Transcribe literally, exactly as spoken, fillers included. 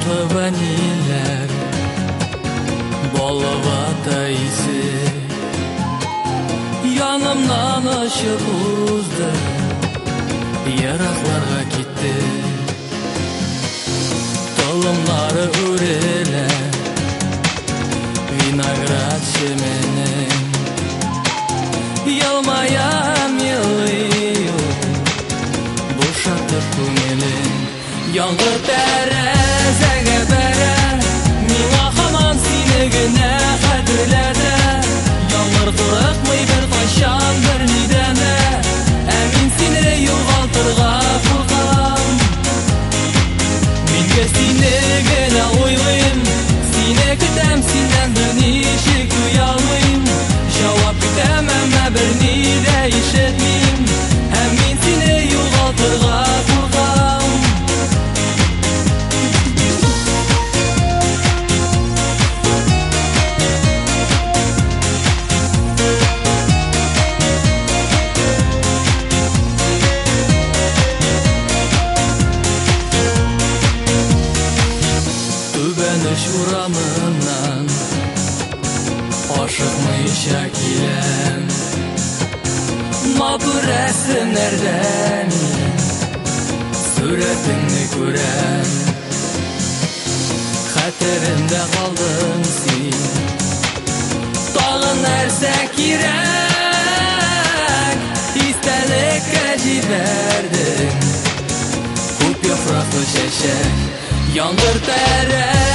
Дағы ванилер болып атайсы, yanımdan ışık uzdı, yaraqlarga ketdi. Tolumları örele, vinograd şemenin, yılmayam yılıyor, boşatır көңелin. Яңгыр тәрәзәгә бәрә, миңа һаман сине генә хәтерләтә. Яңгыр курыкмый бер кайчан бернидән дә, ә мин сине югалтырга куркам. Мин сине генә уйлыйм, сине көтәм, синнән берничек туя алмыйм. Җавап көтәм, әмма берни дә ишетмим, һәм мин сине югалтырга куркам. Түбәнеш урамыннан ашыкмыйча киләм, матур рәсемнәрдән сурәтеңне күрәм. Хәтеремдә калдың син, тагын нәрсә кирәк? Истәлеккә җибәрдең күп яфраклы чәчәк. Яңгыр тәрәзәгә